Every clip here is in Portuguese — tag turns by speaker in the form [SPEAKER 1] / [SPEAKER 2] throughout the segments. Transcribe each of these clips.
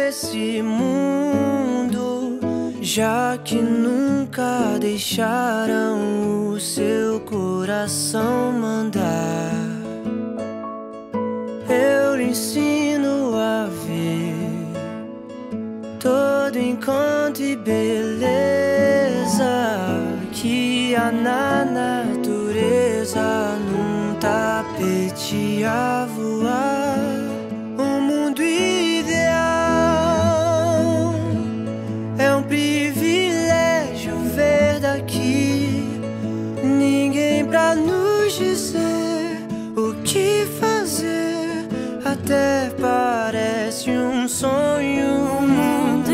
[SPEAKER 1] desse mundo, já que nunca deixaram o seu coração mandar. Eu lhe ensino a ver todo encanto e beleza que há na natureza, num tapete a voar. Um mundo ideal é um privilégio ver daqui. Ninguém pra nos dizer o que fazer, até parece um sonho.
[SPEAKER 2] Um mundo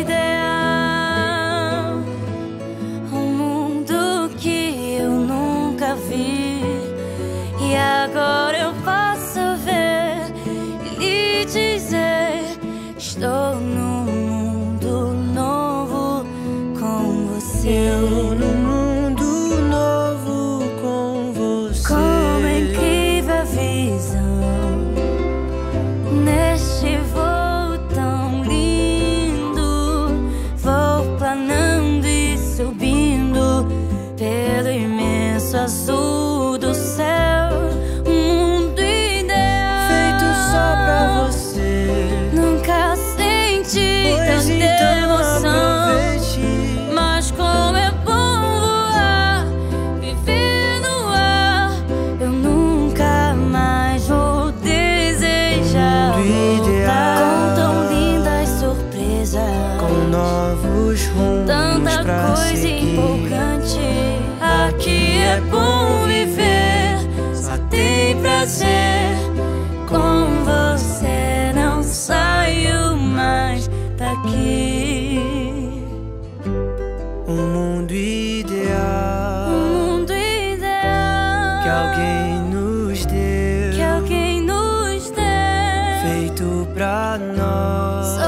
[SPEAKER 2] ideal, um mundo que eu nunca vi, e agora eu posso ver e lhe dizer: estou num mundo novo com você.
[SPEAKER 1] Eu num mundo novo com você.
[SPEAKER 2] Como é incrível a visão neste voo tão lindo. Vou planando e subindo pelo imenso azul do céu. Um mundo ideal
[SPEAKER 1] Feito só pra você.
[SPEAKER 2] Nunca senti
[SPEAKER 1] Pois
[SPEAKER 2] tanta
[SPEAKER 1] então
[SPEAKER 2] emoção.
[SPEAKER 1] aproveite.
[SPEAKER 2] Mas como é bom voar, viver no ar. Eu nunca mais vou desejar
[SPEAKER 1] Mundo
[SPEAKER 2] voltar. Com
[SPEAKER 1] ideal,
[SPEAKER 2] tão lindas surpresas,
[SPEAKER 1] com novos rumos
[SPEAKER 2] tanta
[SPEAKER 1] pra
[SPEAKER 2] coisa
[SPEAKER 1] seguir.
[SPEAKER 2] empolgante. Aqui é bom viver, só tem prazer. Com você não saio mais daqui.
[SPEAKER 1] Um mundo ideal
[SPEAKER 2] Um mundo ideal
[SPEAKER 1] que alguém nos deu,
[SPEAKER 2] que alguém nos deu,
[SPEAKER 1] feito pra nós.